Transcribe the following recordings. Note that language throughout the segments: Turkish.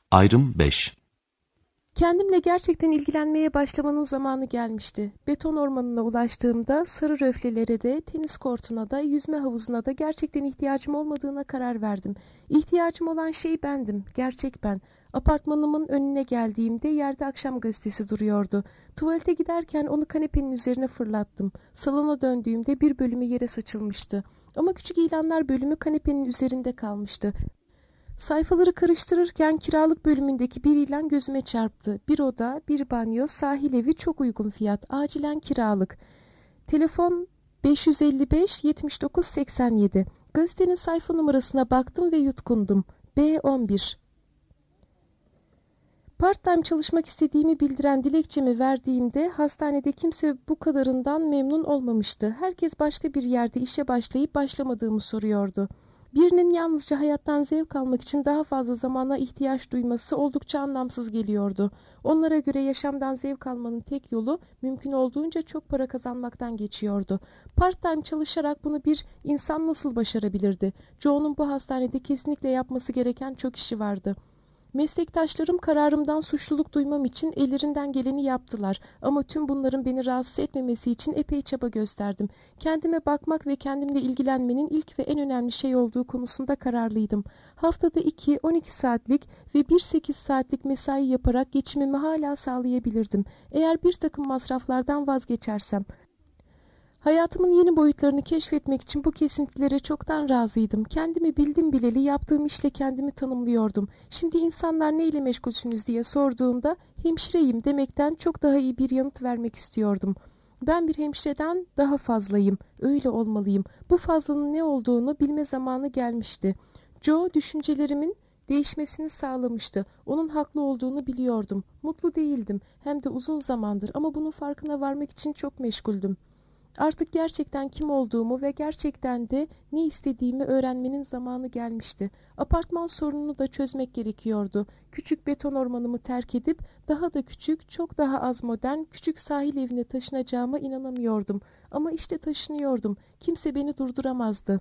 Ayrım 5. Kendimle gerçekten ilgilenmeye başlamanın zamanı gelmişti. Beton ormanına ulaştığımda sarı röflelere de, tenis kortuna da, yüzme havuzuna da gerçekten ihtiyacım olmadığına karar verdim. İhtiyacım olan şey bendim, gerçek ben. Apartmanımın önüne geldiğimde yerde akşam gazetesi duruyordu. Tuvalete giderken onu kanepenin üzerine fırlattım. Salona döndüğümde bir bölümü yere saçılmıştı. Ama küçük ilanlar bölümü kanepenin üzerinde kalmıştı. Sayfaları karıştırırken kiralık bölümündeki bir ilan gözüme çarptı. Bir oda, bir banyo, sahil evi, çok uygun fiyat. Acilen kiralık. Telefon 555 79 87. Gazetenin sayfa numarasına baktım ve yutkundum. B11. Part-time çalışmak istediğimi bildiren dilekçemi verdiğimde hastanede kimse bu kadarından memnun olmamıştı. Herkes başka bir yerde işe başlayıp başlamadığımı soruyordu. Birinin yalnızca hayattan zevk almak için daha fazla zamana ihtiyaç duyması oldukça anlamsız geliyordu. Onlara göre yaşamdan zevk almanın tek yolu mümkün olduğunca çok para kazanmaktan geçiyordu. Part-time çalışarak bunu bir insan nasıl başarabilirdi? Joe'nun bu hastanede kesinlikle yapması gereken çok işi vardı. Meslektaşlarım kararımdan suçluluk duymam için ellerinden geleni yaptılar ama tüm bunların beni rahatsız etmemesi için epey çaba gösterdim. Kendime bakmak ve kendimle ilgilenmenin ilk ve en önemli şey olduğu konusunda kararlıydım. Haftada 2, 12 saatlik ve 8 saatlik mesai yaparak geçimimi hala sağlayabilirdim. Eğer bir takım masraflardan vazgeçersem. Hayatımın yeni boyutlarını keşfetmek için bu kesintilere çoktan razıydım. Kendimi bildim bileli yaptığım işle kendimi tanımlıyordum. Şimdi insanlar neyle meşgulsünüz diye sorduğunda hemşireyim demekten çok daha iyi bir yanıt vermek istiyordum. Ben bir hemşireden daha fazlayım. Öyle olmalıyım. Bu fazlanın ne olduğunu bilme zamanı gelmişti. Joe düşüncelerimin değişmesini sağlamıştı. Onun haklı olduğunu biliyordum. Mutlu değildim. Hem de uzun zamandır ama bunun farkına varmak için çok meşguldüm. Artık gerçekten kim olduğumu ve gerçekten de ne istediğimi öğrenmenin zamanı gelmişti. Apartman sorununu da çözmek gerekiyordu. Küçük beton ormanımı terk edip daha da küçük, çok daha az modern, küçük sahil evine taşınacağıma inanamıyordum. Ama işte taşınıyordum. Kimse beni durduramazdı.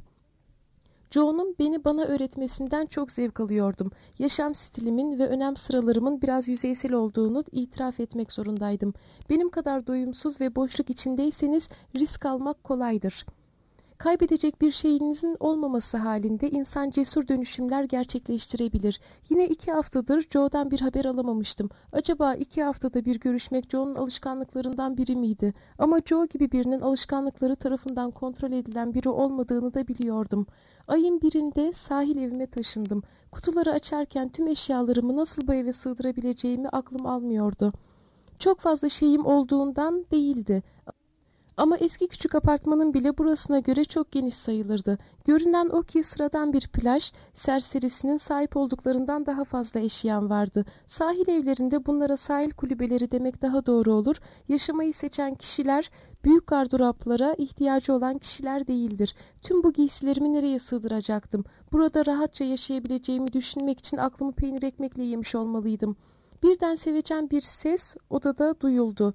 Joe'nun bana öğretmesinden çok zevk alıyordum. Yaşam stilimin ve önem sıralarımın biraz yüzeysel olduğunu itiraf etmek zorundaydım. Benim kadar doyumsuz ve boşluk içindeyseniz risk almak kolaydır. Kaybedecek bir şeyinizin olmaması halinde insan cesur dönüşümler gerçekleştirebilir. Yine 2 haftadır Joe'dan bir haber alamamıştım. Acaba 2 haftada bir görüşmek Joe'nun alışkanlıklarından biri miydi? Ama Joe gibi birinin alışkanlıkları tarafından kontrol edilen biri olmadığını da biliyordum. Ayın birinde sahil evime taşındım. Kutuları açarken tüm eşyalarımı nasıl bu eve sığdırabileceğimi aklım almıyordu. Çok fazla şeyim olduğundan değildi. Ama eski küçük apartmanın bile burasına göre çok geniş sayılırdı. Görünen o ki sıradan bir plaj, serserisinin sahip olduklarından daha fazla eşyam vardı. Sahil evlerinde bunlara sahil kulübeleri demek daha doğru olur. Yaşamayı seçen kişiler, büyük gardıroplara ihtiyacı olan kişiler değildir. Tüm bu giysilerimi nereye sığdıracaktım? Burada rahatça yaşayabileceğimi düşünmek için aklımı peynir ekmekle yemiş olmalıydım. Birden sevecen bir ses odada duyuldu.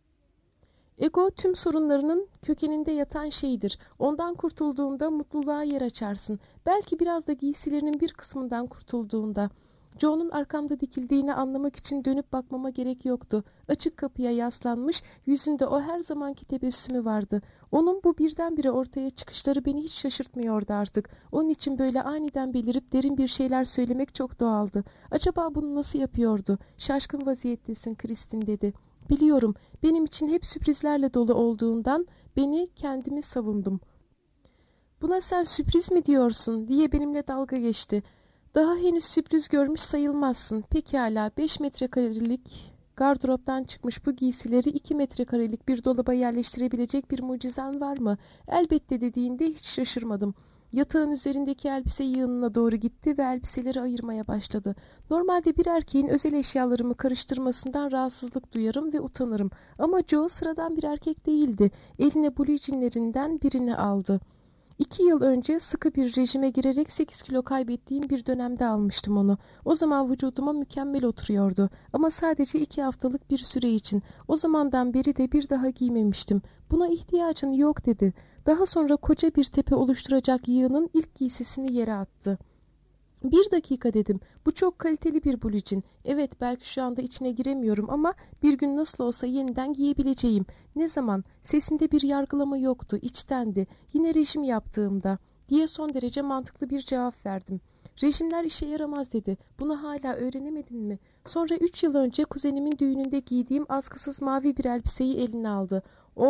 Ego tüm sorunlarının kökeninde yatan şeydir. Ondan kurtulduğunda mutluluğa yer açarsın. Belki biraz da giysilerinin bir kısmından kurtulduğunda. Joe'nun arkamda dikildiğini anlamak için dönüp bakmama gerek yoktu. Açık kapıya yaslanmış, yüzünde o her zamanki tebessümü vardı. Onun bu birdenbire ortaya çıkışları beni hiç şaşırtmıyordu artık. Onun için böyle aniden belirip derin bir şeyler söylemek çok doğaldı. Acaba bunu nasıl yapıyordu? Şaşkın vaziyettesin Kristin dedi. Biliyorum, benim için hep sürprizlerle dolu olduğundan kendimi savundum. Buna sen sürpriz mi diyorsun diye benimle dalga geçti. Daha henüz sürpriz görmüş sayılmazsın. Pekala 5 metrekarelik gardıroptan çıkmış bu giysileri 2 metrekarelik bir dolaba yerleştirebilecek bir mucizen var mı? Elbette dediğinde hiç şaşırmadım. Yatağın üzerindeki elbise yığınına doğru gitti ve elbiseleri ayırmaya başladı. Normalde bir erkeğin özel eşyalarımı karıştırmasından rahatsızlık duyarım ve utanırım. Ama Joe sıradan bir erkek değildi. Eline blue jeanlerinden birini aldı. 2 yıl önce sıkı bir rejime girerek 8 kilo kaybettiğim bir dönemde almıştım onu. O zaman vücuduma mükemmel oturuyordu. Ama sadece 2 haftalık bir süre için. O zamandan beri de bir daha giymemiştim. Buna ihtiyacın yok dedi. Daha sonra koca bir tepe oluşturacak yığının ilk giysisini yere attı. Bir dakika dedim. Bu çok kaliteli bir blue jean. Evet, belki şu anda içine giremiyorum ama bir gün nasıl olsa yeniden giyebileceğim. Ne zaman? Sesinde bir yargılama yoktu. İçtendi. Yine rejim yaptığımda diye son derece mantıklı bir cevap verdim. Rejimler işe yaramaz dedi. Bunu hala öğrenemedin mi? Sonra 3 yıl önce kuzenimin düğününde giydiğim askısız mavi bir elbiseyi eline aldı.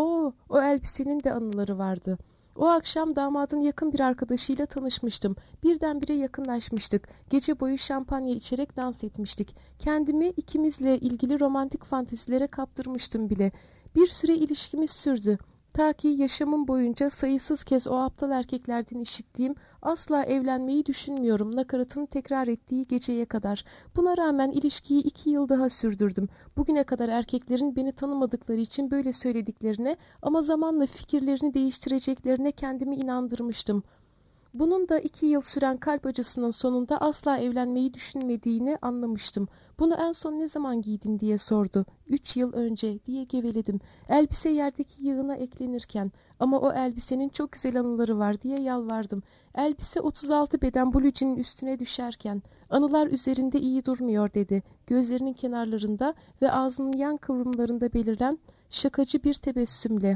O elbisenin de anıları vardı. O akşam damadın yakın bir arkadaşıyla tanışmıştım. Birdenbire yakınlaşmıştık. Gece boyu şampanya içerek dans etmiştik. Kendimi ikimizle ilgili romantik fantezilere kaptırmıştım bile. Bir süre ilişkimiz sürdü. Ta ki yaşamım boyunca sayısız kez o aptal erkeklerden işittiğim asla evlenmeyi düşünmüyorum nakaratını tekrar ettiği geceye kadar. Buna rağmen ilişkiyi 2 yıl daha sürdürdüm. Bugüne kadar erkeklerin beni tanımadıkları için böyle söylediklerine ama zamanla fikirlerini değiştireceklerine kendimi inandırmıştım. Bunun da 2 yıl süren kalp acısının sonunda asla evlenmeyi düşünmediğini anlamıştım. Bunu en son ne zaman giydin diye sordu. 3 yıl önce diye geveledim. Elbise yerdeki yığına eklenirken ama o elbisenin çok güzel anıları var diye yalvardım. Elbise 36 beden blue jean'in üstüne düşerken anılar üzerinde iyi durmuyor dedi. Gözlerinin kenarlarında ve ağzının yan kıvrımlarında beliren şakacı bir tebessümle.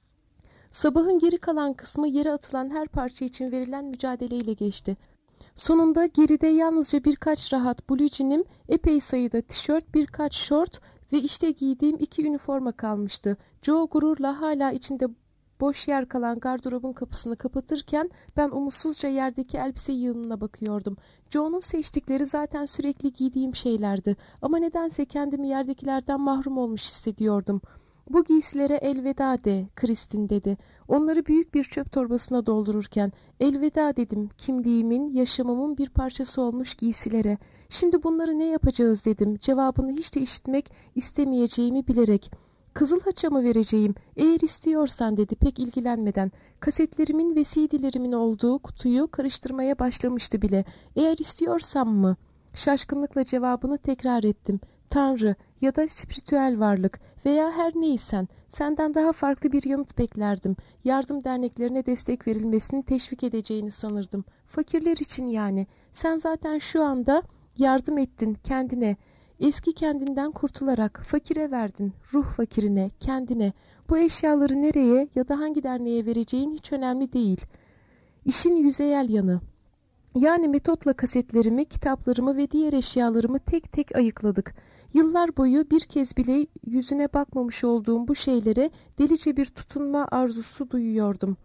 Sabahın geri kalan kısmı yere atılan her parça için verilen mücadeleyle geçti. Sonunda geride yalnızca birkaç rahat blue jean'im, epey sayıda tişört, birkaç şort ve işte giydiğim 2 üniforma kalmıştı. Joe gururla hala içinde boş yer kalan gardırobun kapısını kapatırken ben umutsuzca yerdeki elbise yığınına bakıyordum. Joe'nun seçtikleri zaten sürekli giydiğim şeylerdi ama nedense kendimi yerdekilerden mahrum olmuş hissediyordum. "Bu giysilere elveda de, Kristin" dedi. Onları büyük bir çöp torbasına doldururken, "Elveda" dedim, kimliğimin, yaşamımın bir parçası olmuş giysilere. "Şimdi bunları ne yapacağız?" dedim, cevabını hiç de işitmek istemeyeceğimi bilerek. "Kızılhaç'a mı vereceğim? Eğer istiyorsan" dedi pek ilgilenmeden. Kasetlerimin ve CD'lerimin olduğu kutuyu karıştırmaya başlamıştı bile. "Eğer istiyorsam mı?" Şaşkınlıkla cevabını tekrar ettim. "Tanrı ya da spiritüel varlık veya her neysen, senden daha farklı bir yanıt beklerdim. Yardım derneklerine destek verilmesini teşvik edeceğini sanırdım. Fakirler için yani. Sen zaten şu anda yardım ettin kendine. Eski kendinden kurtularak fakire verdin, ruh fakirine, kendine. Bu eşyaları nereye ya da hangi derneğe vereceğin hiç önemli değil. İşin yüzeyel yanı. Yani metotla kasetlerimi, kitaplarımı ve diğer eşyalarımı tek tek ayıkladık. Yıllar boyu bir kez bile yüzüne bakmamış olduğum bu şeylere delice bir tutunma arzusu duyuyordum.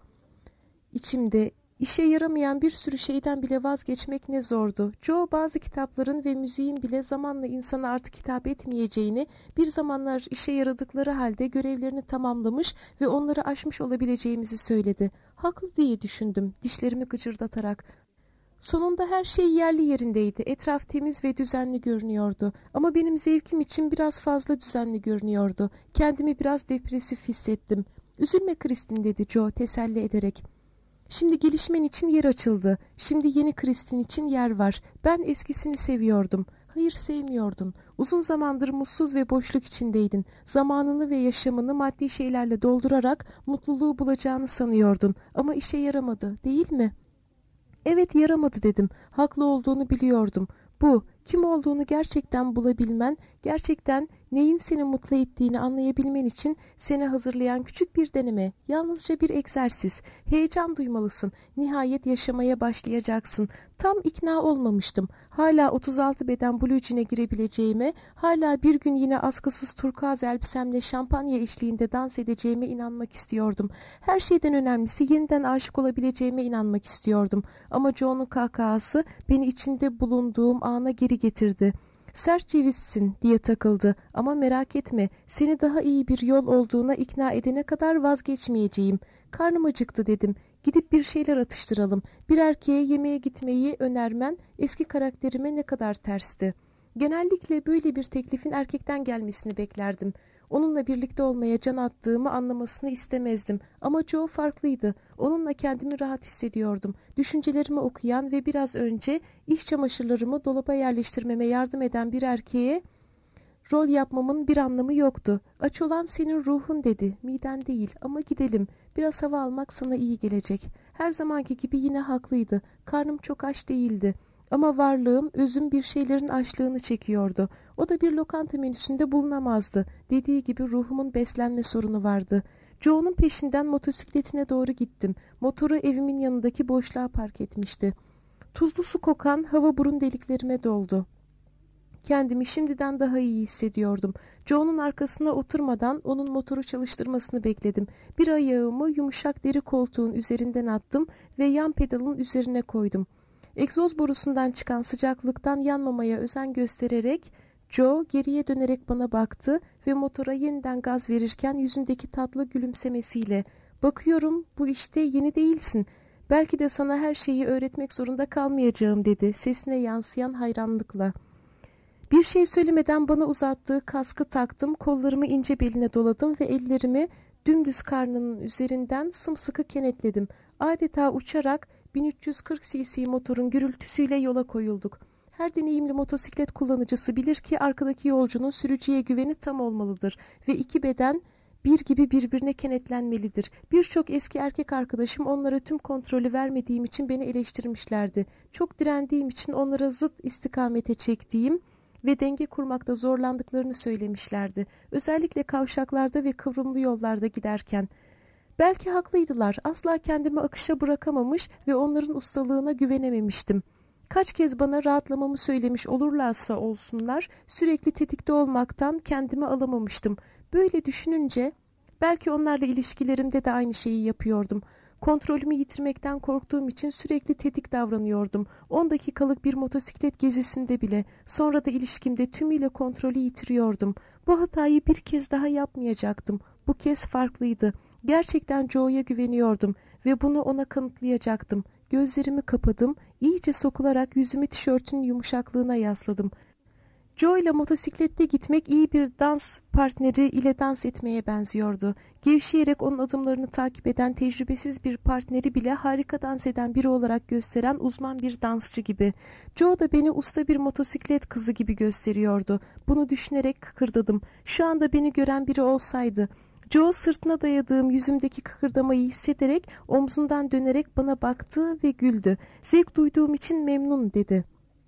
İçimde işe yaramayan bir sürü şeyden bile vazgeçmek ne zordu. Joe bazı kitapların ve müziğin bile zamanla insana artık hitap etmeyeceğini, bir zamanlar işe yaradıkları halde görevlerini tamamlamış ve onları aşmış olabileceğimizi söyledi. Haklı diye düşündüm, dişlerimi gıcırdatarak. Sonunda her şey yerli yerindeydi. Etraf temiz ve düzenli görünüyordu. Ama benim zevkim için biraz fazla düzenli görünüyordu. Kendimi biraz depresif hissettim. "Üzülme Kristin" dedi Joe teselli ederek. "Şimdi gelişmen için yer açıldı. Şimdi yeni Kristin için yer var. Ben eskisini seviyordum." "Hayır, sevmiyordun. Uzun zamandır mutsuz ve boşluk içindeydin. Zamanını ve yaşamını maddi şeylerle doldurarak mutluluğu bulacağını sanıyordun. Ama işe yaramadı, değil mi?" "Evet, yaramadı" dedim. Haklı olduğunu biliyordum. Bu, kim olduğunu gerçekten bulabilmen, gerçekten neyin seni mutlu ettiğini anlayabilmen için seni hazırlayan küçük bir deneme, yalnızca bir egzersiz. Heyecan duymalısın. Nihayet yaşamaya başlayacaksın. Tam ikna olmamıştım. Hala 36 beden blue jean'e girebileceğime, hala bir gün yine askısız turkuaz elbisemle şampanya eşliğinde dans edeceğime inanmak istiyordum. Her şeyden önemlisi yeniden aşık olabileceğime inanmak istiyordum. Ama Joe'nun kahkahası beni içinde bulunduğum ana geri getirdi. "Sert cevizsin" diye takıldı. "Ama merak etme, seni daha iyi bir yol olduğuna ikna edene kadar vazgeçmeyeceğim." "Karnım acıktı" dedim. "Gidip bir şeyler atıştıralım." Bir erkeğe yemeğe gitmeyi önermen eski karakterime ne kadar tersti. Genellikle böyle bir teklifin erkekten gelmesini beklerdim. Onunla birlikte olmaya can attığımı anlamasını istemezdim. Ama Joe farklıydı. Onunla kendimi rahat hissediyordum. Düşüncelerimi okuyan ve biraz önce iş çamaşırlarımı dolaba yerleştirmeme yardım eden bir erkeğe rol yapmamın bir anlamı yoktu. "Aç olan senin ruhun" dedi. "Miden değil, ama gidelim. Biraz hava almak sana iyi gelecek." Her zamanki gibi yine haklıydı. Karnım çok aç değildi. Ama varlığım, özüm bir şeylerin açlığını çekiyordu. O da bir lokanta menüsünde bulunamazdı. Dediği gibi ruhumun beslenme sorunu vardı. Joe'nun peşinden motosikletine doğru gittim. Motoru evimin yanındaki boşluğa park etmişti. Tuzlu su kokan hava burun deliklerime doldu. Kendimi şimdiden daha iyi hissediyordum. Joe'nun arkasına oturmadan onun motoru çalıştırmasını bekledim. Bir ayağımı yumuşak deri koltuğun üzerinden attım ve yan pedalın üzerine koydum. Egzoz borusundan çıkan sıcaklıktan yanmamaya özen göstererek Joe geriye dönerek bana baktı ve motora yeniden gaz verirken yüzündeki tatlı gülümsemesiyle "Bakıyorum bu işte yeni değilsin. Belki de sana her şeyi öğretmek zorunda kalmayacağım," dedi sesine yansıyan hayranlıkla. Bir şey söylemeden bana uzattığı kaskı taktım, kollarımı ince beline doladım ve ellerimi dümdüz karnının üzerinden sımsıkı kenetledim. Adeta uçarak 1340 cc motorun gürültüsüyle yola koyulduk. Her deneyimli motosiklet kullanıcısı bilir ki arkadaki yolcunun sürücüye güveni tam olmalıdır ve iki beden bir gibi birbirine kenetlenmelidir. Birçok eski erkek arkadaşım onlara tüm kontrolü vermediğim için beni eleştirmişlerdi. Çok direndiğim için onlara zıt istikamete çektiğim ve denge kurmakta zorlandıklarını söylemişlerdi. Özellikle kavşaklarda ve kıvrımlı yollarda giderken. Belki haklıydılar. Asla kendimi akışa bırakamamış ve onların ustalığına güvenememiştim. Kaç kez bana rahatlamamı söylemiş olurlarsa olsunlar, sürekli tetikte olmaktan kendimi alamamıştım. Böyle düşününce belki onlarla ilişkilerimde de aynı şeyi yapıyordum. Kontrolümü yitirmekten korktuğum için sürekli tetik davranıyordum. 10 dakikalık bir motosiklet gezisinde bile, sonra da ilişkimde tümüyle kontrolü yitiriyordum. Bu hatayı bir kez daha yapmayacaktım. Bu kez farklıydı. Gerçekten Joe'ya güveniyordum ve bunu ona kanıtlayacaktım. Gözlerimi kapadım, iyice sokularak yüzümü tişörtün yumuşaklığına yasladım. Joe ile motosiklette gitmek iyi bir dans partneri ile dans etmeye benziyordu. Gevşeyerek onun adımlarını takip eden tecrübesiz bir partneri bile harika dans eden biri olarak gösteren uzman bir dansçı gibi. Joe da beni usta bir motosiklet kızı gibi gösteriyordu. Bunu düşünerek kıkırdadım. Şu anda beni gören biri olsaydı. Joe sırtına dayadığım yüzümdeki kıkırdamayı hissederek omzundan dönerek bana baktı ve güldü. "Zevk duyduğum için memnun," dedi.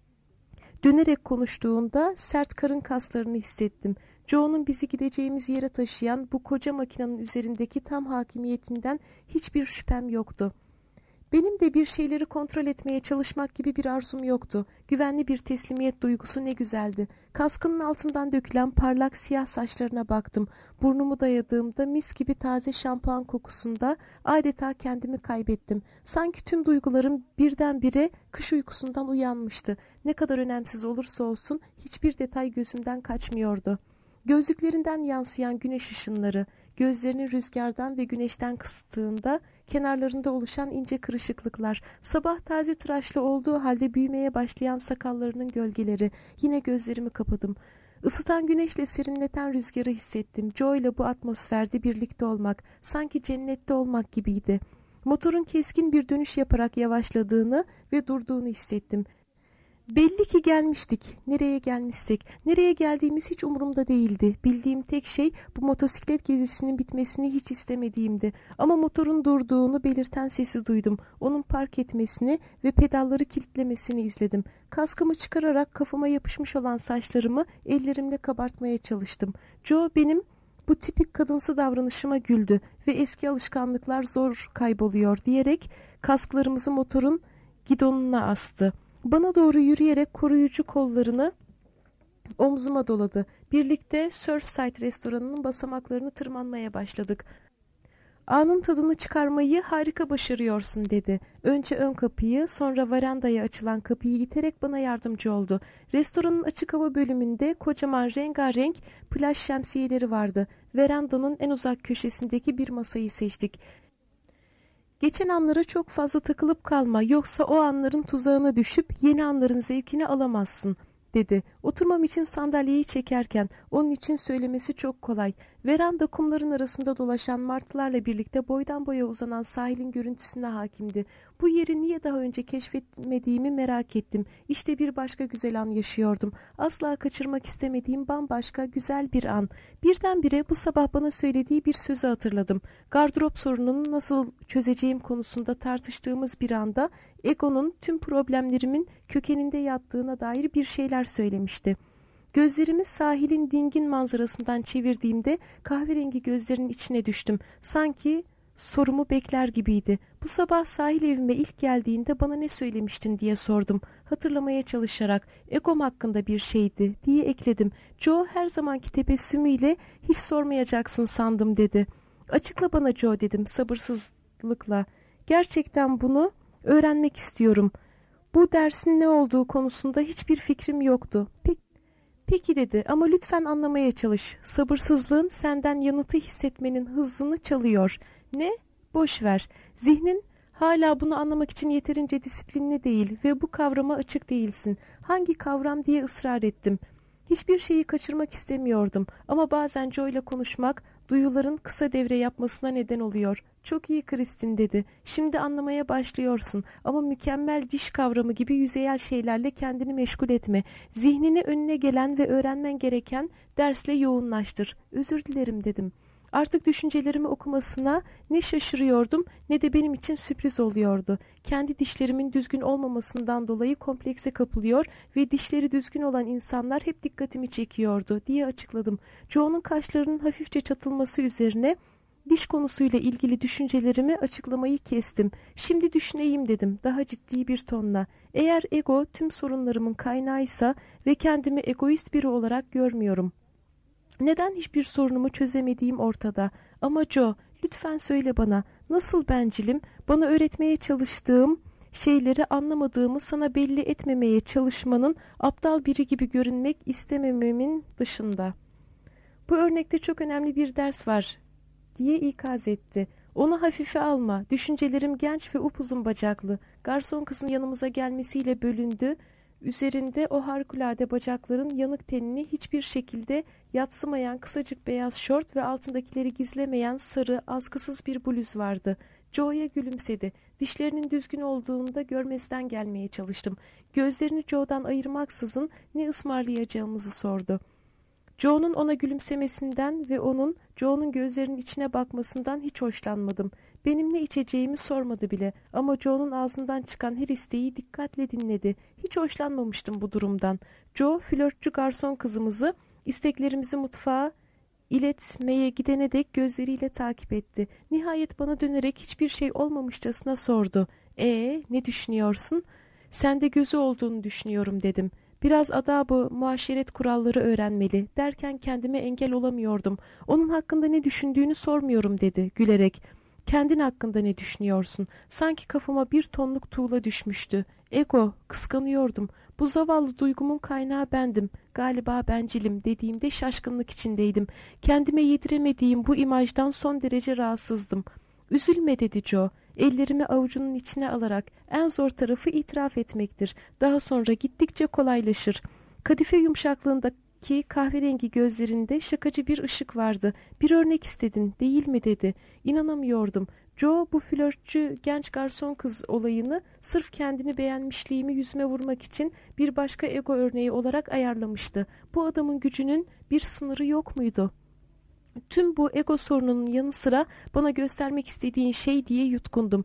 Dönerek konuştuğunda sert karın kaslarını hissettim. Joe'nun bizi gideceğimiz yere taşıyan bu koca makinenin üzerindeki tam hakimiyetinden hiçbir şüphem yoktu. Benim de bir şeyleri kontrol etmeye çalışmak gibi bir arzum yoktu. Güvenli bir teslimiyet duygusu ne güzeldi. Kaskının altından dökülen parlak siyah saçlarına baktım. Burnumu dayadığımda mis gibi taze şampuan kokusunda adeta kendimi kaybettim. Sanki tüm duygularım birdenbire kış uykusundan uyanmıştı. Ne kadar önemsiz olursa olsun hiçbir detay gözümden kaçmıyordu. Gözlüklerinden yansıyan güneş ışınları, gözlerini rüzgardan ve güneşten kısıttığında kenarlarında oluşan ince kırışıklıklar, sabah taze tıraşlı olduğu halde büyümeye başlayan sakallarının gölgeleri, yine gözlerimi kapadım. Isıtan güneşle serinleten rüzgarı hissettim. Joe ile bu atmosferde birlikte olmak, sanki cennette olmak gibiydi. Motorun keskin bir dönüş yaparak yavaşladığını ve durduğunu hissettim. Belli ki gelmiştik. Nereye gelmişsek, nereye geldiğimiz hiç umurumda değildi. Bildiğim tek şey bu motosiklet gezisinin bitmesini hiç istemediğimdi. Ama motorun durduğunu belirten sesi duydum. Onun park etmesini ve pedalları kilitlemesini izledim. Kaskımı çıkararak kafama yapışmış olan saçlarımı ellerimle kabartmaya çalıştım. Joe benim bu tipik kadınsı davranışıma güldü ve eski alışkanlıklar zor kayboluyor diyerek kasklarımızı motorun gidonuna astı. Bana doğru yürüyerek koruyucu kollarını omzuma doladı. Birlikte Surfside restoranının basamaklarını tırmanmaya başladık. "Anın tadını çıkarmayı harika başarıyorsun," dedi. Önce ön kapıyı, sonra verandaya açılan kapıyı iterek bana yardımcı oldu. Restoranın açık hava bölümünde kocaman rengarenk plaj şemsiyeleri vardı. Verandanın en uzak köşesindeki bir masayı seçtik. "Geçen anlara çok fazla takılıp kalma, yoksa o anların tuzağına düşüp yeni anların zevkini alamazsın," dedi. Oturmam için sandalyeyi çekerken, "Onun için söylemesi çok kolay. Veranda kumların arasında dolaşan martılarla birlikte boydan boya uzanan sahilin görüntüsüne hakimdi. Bu yeri niye daha önce keşfetmediğimi merak ettim. İşte bir başka güzel an yaşıyordum. Asla kaçırmak istemediğim bambaşka güzel bir an. Birdenbire bu sabah bana söylediği bir sözü hatırladım. Gardırop sorununu nasıl çözeceğim konusunda tartıştığımız bir anda Ego'nun tüm problemlerimin kökeninde yattığına dair bir şeyler söylemişti. Gözlerimi sahilin dingin manzarasından çevirdiğimde kahverengi gözlerinin içine düştüm. Sanki sorumu bekler gibiydi. Bu sabah sahil evime ilk geldiğinde bana ne söylemiştin diye sordum. Hatırlamaya çalışarak egom hakkında bir şeydi diye ekledim. Joe her zamanki tebessümüyle hiç sormayacaksın sandım dedi. Açıkla bana Joe dedim sabırsızlıkla. Gerçekten bunu öğrenmek istiyorum. Bu dersin ne olduğu konusunda hiçbir fikrim yoktu. Peki dedi ama lütfen anlamaya çalış. Sabırsızlığın senden yanıtı hissetmenin hızını çalıyor. Ne? Boş ver. Zihnin hala bunu anlamak için yeterince disiplinli değil ve bu kavrama açık değilsin. Hangi kavram diye ısrar ettim. Hiçbir şeyi kaçırmak istemiyordum ama bazen Joe ile konuşmak duyuların kısa devre yapmasına neden oluyor. Çok iyi Kristin dedi. Şimdi anlamaya başlıyorsun ama mükemmel diş kavramı gibi yüzeyel şeylerle kendini meşgul etme. Zihnini önüne gelen ve öğrenmen gereken dersle yoğunlaştır. Özür dilerim dedim. Artık düşüncelerimi okumasına ne şaşırıyordum ne de benim için sürpriz oluyordu. Kendi dişlerimin düzgün olmamasından dolayı komplekse kapılıyor ve dişleri düzgün olan insanlar hep dikkatimi çekiyordu diye açıkladım. Joe'nun kaşlarının hafifçe çatılması üzerine diş konusuyla ilgili düşüncelerimi açıklamayı kestim. Şimdi düşüneyim dedim daha ciddi bir tonla. Eğer ego tüm sorunlarımın kaynağıysa ve kendimi egoist biri olarak görmüyorum. Neden hiçbir sorunumu çözemediğim ortada. Ama Joe, lütfen söyle bana, nasıl bencilim, bana öğretmeye çalıştığım şeyleri anlamadığımı sana belli etmemeye çalışmanın aptal biri gibi görünmek istemememin dışında. Bu örnekte çok önemli bir ders var, diye ikaz etti. Onu hafife alma, düşüncelerim genç ve upuzun bacaklı. Garson kızın yanımıza gelmesiyle bölündü. Üzerinde o harikulade bacakların yanık tenini hiçbir şekilde yadsımayan kısacık beyaz şort ve altındakileri gizlemeyen sarı, askısız bir bluz vardı. Joe'ya gülümsedi. Dişlerinin düzgün olduğunda görmezden gelmeye çalıştım. Gözlerini Joe'dan ayırmaksızın ne ısmarlayacağımızı sordu. Joe'nun ona gülümsemesinden ve onun Joe'nun gözlerinin içine bakmasından hiç hoşlanmadım. Benim ne içeceğimi sormadı bile ama Joe'nun ağzından çıkan her isteği dikkatle dinledi. Hiç hoşlanmamıştım bu durumdan. Joe, flörtçü garson kızımızı isteklerimizi mutfağa iletmeye gidene dek gözleriyle takip etti. Nihayet bana dönerek hiçbir şey olmamışçasına sordu. Ne düşünüyorsun? Sende gözü olduğunu düşünüyorum dedim. Biraz adab-ı muaşeret kuralları öğrenmeli derken kendime engel olamıyordum. Onun hakkında ne düşündüğünü sormuyorum dedi gülerek. Kendin hakkında ne düşünüyorsun? Sanki kafama bir tonluk tuğla düşmüştü. Ego, kıskanıyordum. Bu zavallı duygumun kaynağı bendim. Galiba bencilim dediğimde şaşkınlık içindeydim. Kendime yediremediğim bu imajdan son derece rahatsızdım. Üzülme dedi Joe. Ellerimi avucunun içine alarak en zor tarafı itiraf etmektir. Daha sonra gittikçe kolaylaşır. Kadife yumuşaklığındaki kahverengi gözlerinde şakacı bir ışık vardı. Bir örnek istedin değil mi dedi. İnanamıyordum. Joe bu flörtçü genç garson kız olayını sırf kendini beğenmişliğimi yüzüme vurmak için bir başka ego örneği olarak ayarlamıştı. Bu adamın gücünün bir sınırı yok muydu? Tüm bu ego sorununun yanı sıra bana göstermek istediğin şey diye yutkundum.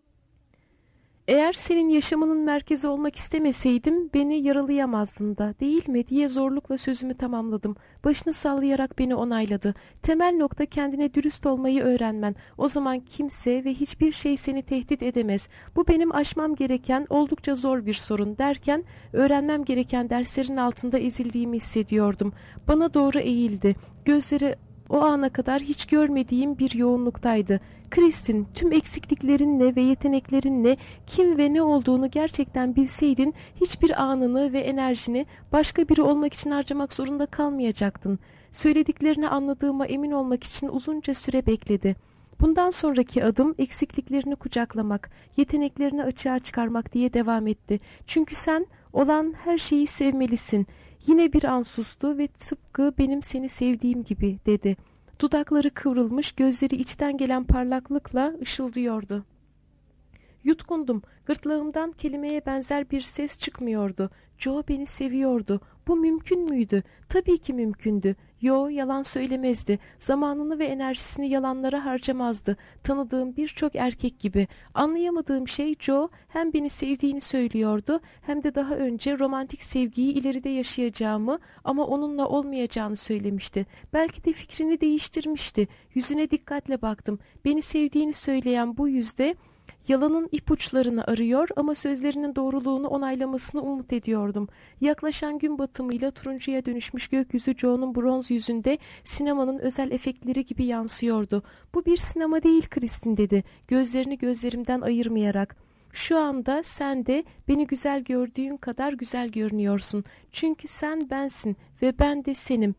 Eğer senin yaşamının merkezi olmak istemeseydim beni yaralayamazdın da değil mi diye zorlukla sözümü tamamladım. Başını sallayarak beni onayladı. Temel nokta kendine dürüst olmayı öğrenmen. O zaman kimse ve hiçbir şey seni tehdit edemez. Bu benim aşmam gereken oldukça zor bir sorun derken öğrenmem gereken derslerin altında ezildiğimi hissediyordum. Bana doğru eğildi. Gözleri o ana kadar hiç görmediğim bir yoğunluktaydı. Kristin, tüm eksikliklerinle ve yeteneklerinle kim ve ne olduğunu gerçekten bilseydin hiçbir anını ve enerjini başka biri olmak için harcamak zorunda kalmayacaktın. Söylediklerini anladığıma emin olmak için uzunca süre bekledi. Bundan sonraki adım eksikliklerini kucaklamak, yeteneklerini açığa çıkarmak diye devam etti. Çünkü sen olan her şeyi sevmelisin. Yine bir an sustu ve tıpkı benim seni sevdiğim gibi dedi. Dudakları kıvrılmış, gözleri içten gelen parlaklıkla ışıldıyordu. Yutkundum. Gırtlağımdan kelimeye benzer bir ses çıkmıyordu. Joe beni seviyordu. Bu mümkün müydü? Tabii ki mümkündü. Yo, yalan söylemezdi. Zamanını ve enerjisini yalanlara harcamazdı. Tanıdığım birçok erkek gibi. Anlayamadığım şey Joe hem beni sevdiğini söylüyordu hem de daha önce romantik sevgiyi ileride yaşayacağımı ama onunla olmayacağını söylemişti. Belki de fikrini değiştirmişti. Yüzüne dikkatle baktım. Beni sevdiğini söyleyen bu yüzde yalanın ipuçlarını arıyor ama sözlerinin doğruluğunu onaylamasını umut ediyordum. Yaklaşan gün batımıyla turuncuya dönüşmüş gökyüzü Joe'nun bronz yüzünde sinemanın özel efektleri gibi yansıyordu. "Bu bir sinema değil Kristin," dedi, gözlerini gözlerimden ayırmayarak. "Şu anda sen de beni güzel gördüğün kadar güzel görünüyorsun. Çünkü sen bensin ve ben de senim."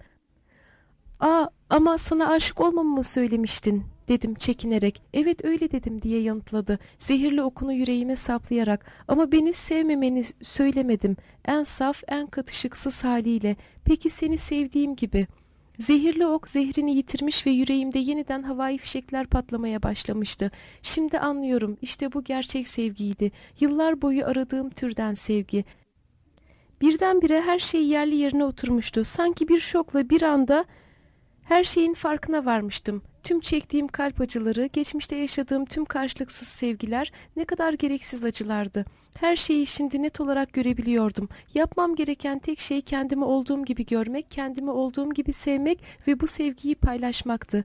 Ama sana aşık olmamamı söylemiştin," dedim çekinerek. "Evet öyle dedim," diye yanıtladı, zehirli okunu yüreğime saplayarak. "Ama beni sevmemeni söylemedim. En saf, en katışıksız haliyle. Peki seni sevdiğim gibi." Zehirli ok zehrini yitirmiş ve yüreğimde yeniden havai fişekler patlamaya başlamıştı. Şimdi anlıyorum, işte bu gerçek sevgiydi. Yıllar boyu aradığım türden sevgi. Birdenbire her şey yerli yerine oturmuştu. Sanki bir şokla bir anda her şeyin farkına varmıştım. Tüm çektiğim kalp acıları, geçmişte yaşadığım tüm karşılıksız sevgiler ne kadar gereksiz acılardı. Her şeyi şimdi net olarak görebiliyordum. Yapmam gereken tek şey kendimi olduğum gibi görmek, kendimi olduğum gibi sevmek ve bu sevgiyi paylaşmaktı.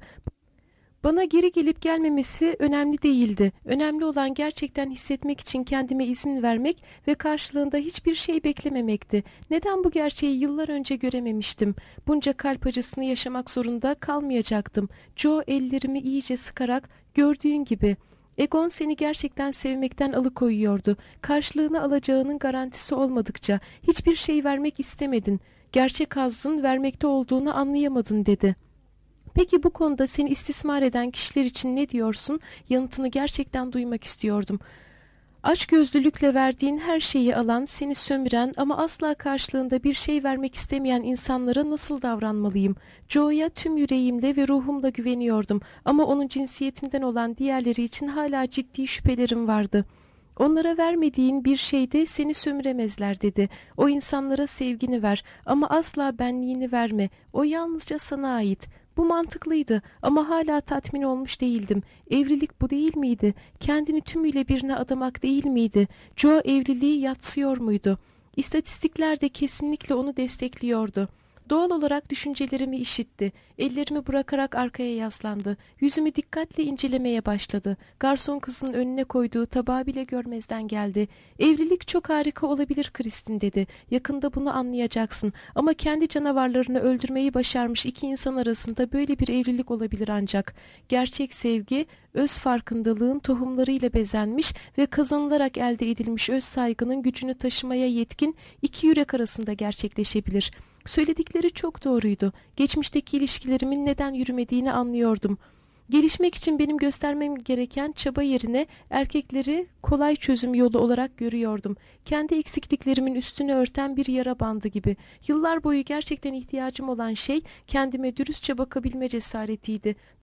Bana geri gelip gelmemesi önemli değildi. Önemli olan gerçekten hissetmek için kendime izin vermek ve karşılığında hiçbir şey beklememekti. Neden bu gerçeği yıllar önce görememiştim? Bunca kalp acısını yaşamak zorunda kalmayacaktım. Joe ellerimi iyice sıkarak, "Gördüğün gibi." Egon seni gerçekten sevmekten alıkoyuyordu. Karşılığını alacağının garantisi olmadıkça hiçbir şey vermek istemedin. Gerçek hazzın vermekte olduğunu anlayamadın, dedi. "Peki bu konuda seni istismar eden kişiler için ne diyorsun?" Yanıtını gerçekten duymak istiyordum. "Açgözlülükle verdiğin her şeyi alan, seni sömüren ama asla karşılığında bir şey vermek istemeyen insanlara nasıl davranmalıyım?" Joe'ya tüm yüreğimle ve ruhumla güveniyordum ama onun cinsiyetinden olan diğerleri için hala ciddi şüphelerim vardı. "Onlara vermediğin bir şeyde seni sömüremezler," dedi. "O insanlara sevgini ver ama asla benliğini verme. O yalnızca sana ait." Bu mantıklıydı ama hala tatmin olmuş değildim. Evlilik bu değil miydi? Kendini tümüyle birine adamak değil miydi? Joe evliliği yatsıyor muydu? İstatistikler de kesinlikle onu destekliyordu. Doğal olarak düşüncelerimi işitti. Ellerimi bırakarak arkaya yaslandı. Yüzümü dikkatle incelemeye başladı. Garson kızın önüne koyduğu tabağı bile görmezden geldi. "Evlilik çok harika olabilir Kristin," dedi. "Yakında bunu anlayacaksın. Ama kendi canavarlarını öldürmeyi başarmış iki insan arasında böyle bir evlilik olabilir ancak. Gerçek sevgi, öz farkındalığın tohumlarıyla bezenmiş ve kazanılarak elde edilmiş öz saygının gücünü taşımaya yetkin iki yürek arasında gerçekleşebilir." Söyledikleri çok doğruydu. Geçmişteki ilişkilerimin neden yürümediğini anlıyordum. Gelişmek için benim göstermem gereken çaba yerine erkekleri kolay çözüm yolu olarak görüyordum. Kendi eksikliklerimin üstünü örten bir yara bandı gibi. Yıllar boyu gerçekten ihtiyacım olan şey kendime dürüstçe bakabilme cesaretiydi.